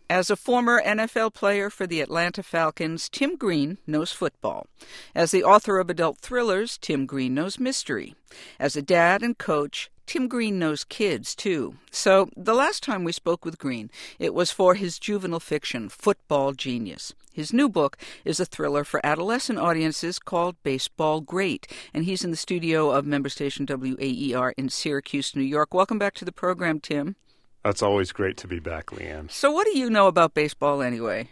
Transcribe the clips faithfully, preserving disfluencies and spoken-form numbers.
As a former N F L player for the Atlanta Falcons, Tim Green knows football. As the author of adult thrillers, Tim Green knows mystery. As a dad and coach, Tim Green knows kids, too. So the last time we spoke with Green, it was for his juvenile fiction, Football Genius. His new book is a thriller for adolescent audiences called Baseball Great, and he's in the studio of member station W A E R in Syracuse, New York. Welcome back to the program, Tim. That's always great to be back, Leanne. So what do you know about baseball anyway?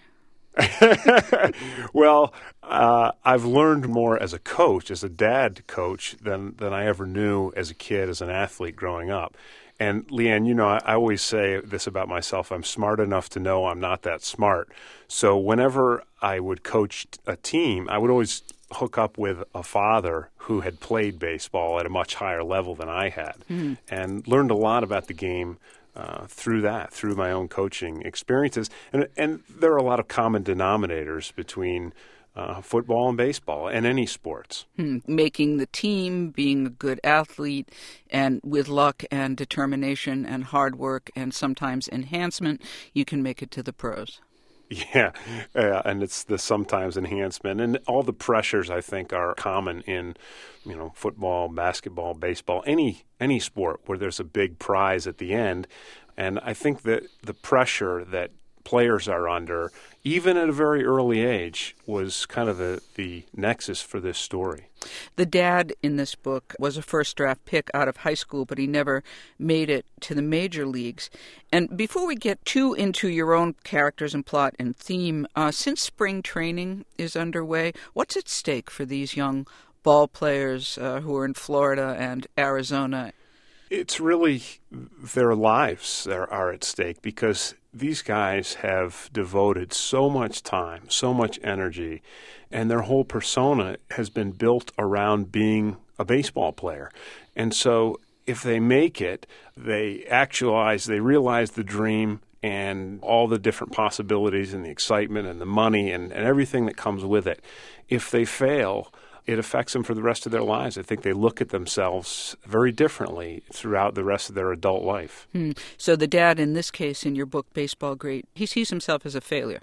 Well, uh, I've learned more as a coach, as a dad coach, than, than I ever knew as a kid, as an athlete growing up. And Leanne, you know, I, I always say this about myself. I'm smart enough to know I'm not that smart. So whenever I would coach a team, I would always hook up with a father who had played baseball at a much higher level than I had, mm-hmm. and learned a lot about the game Uh, through that, through my own coaching experiences. And and there are a lot of common denominators between uh, football and baseball and any sports. Hmm. Making the team, being a good athlete, and with luck and determination and hard work and sometimes enhancement, you can make it to the pros. Yeah, uh, and it's the sometimes enhancement. And all the pressures, I think, are common in, you know, football, basketball, baseball, any any sport where there's a big prize at the end. And I think that the pressure that players are under, even at a very early age, was kind of the, the nexus for this story. The dad in this book was a first-draft pick out of high school, but he never made it to the major leagues. And before we get too into your own characters and plot and theme, uh, since spring training is underway, what's at stake for these young ball players uh, who are in Florida and Arizona? It's really their lives that are at stake, because these guys have devoted so much time, so much energy, and their whole persona has been built around being a baseball player. And so if they make it, they actualize, they realize the dream and all the different possibilities and the excitement and the money and, and everything that comes with it. If they fail, it affects them for the rest of their lives. I think they look at themselves very differently throughout the rest of their adult life. Hmm. So the dad, in this case, in your book, Baseball Great, he sees himself as a failure.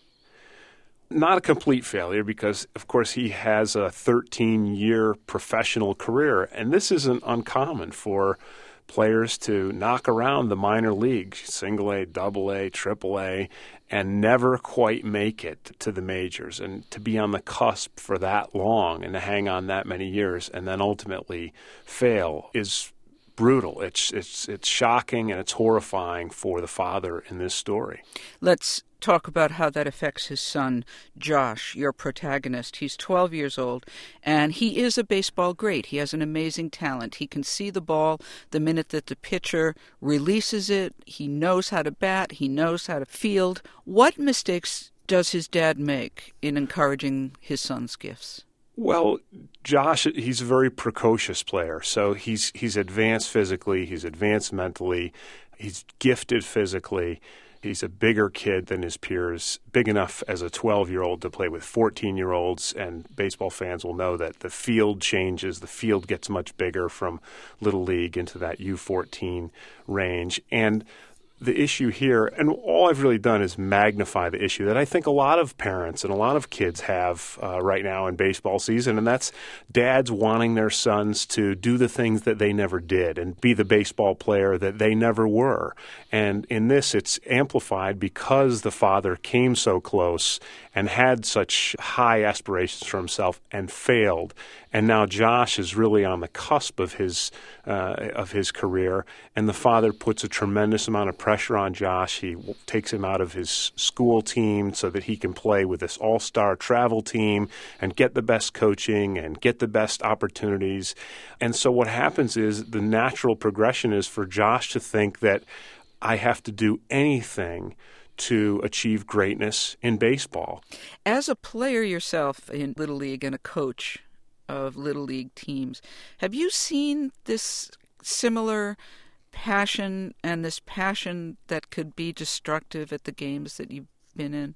Not a complete failure, because, of course, he has a thirteen-year professional career, and this isn't uncommon for players to knock around the minor leagues, single A, double A, triple A, and never quite make it to the majors. And to be on the cusp for that long and to hang on that many years and then ultimately fail is brutal. It's it's it's shocking and it's horrifying for the father in this story. Let's talk about how that affects his son, Josh, your protagonist. He's twelve years old, and he is a baseball great. He has an amazing talent. He can see the ball the minute that the pitcher releases it. He knows how to bat. He knows how to field. What mistakes does his dad make in encouraging his son's gifts? Well, Josh, he's a very precocious player. So he's he's advanced physically, he's advanced mentally, he's gifted physically. He's a bigger kid than his peers, big enough as a twelve-year-old to play with fourteen-year-olds, and baseball fans will know that the field changes. The field gets much bigger from Little League into that U fourteen range. And the issue here, and all I've really done is magnify the issue that I think a lot of parents and a lot of kids have uh, right now in baseball season, and that's dads wanting their sons to do the things that they never did and be the baseball player that they never were. And in this, it's amplified because the father came so close and had such high aspirations for himself and failed. And now Josh is really on the cusp of his uh, of his career, and the father puts a tremendous amount of pressure on Josh. He w- takes him out of his school team so that he can play with this all-star travel team and get the best coaching and get the best opportunities. And so what happens is the natural progression is for Josh to think that I have to do anything to achieve greatness in baseball. As a player yourself in Little League and a coach of Little League teams, have you seen this similar passion and this passion that could be destructive at the games that you've been in?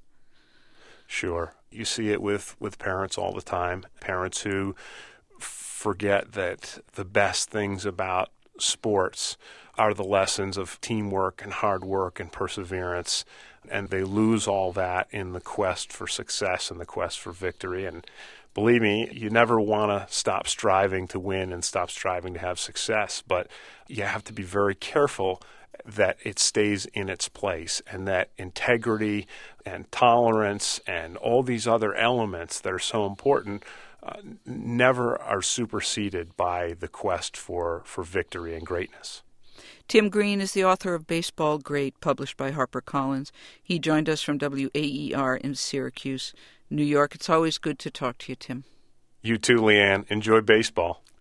Sure. You see it with, with parents all the time, parents who forget that the best things about sports are the lessons of teamwork and hard work and perseverance, and they lose all that in the quest for success and the quest for victory. And believe me, you never want to stop striving to win and stop striving to have success, but you have to be very careful that it stays in its place, and that integrity and tolerance and all these other elements that are so important uh, never are superseded by the quest for, for victory and greatness. Tim Green is the author of Baseball Great, published by HarperCollins. He joined us from W A E R in Syracuse, New York. It's always good to talk to you, Tim. You too, Leanne. Enjoy baseball.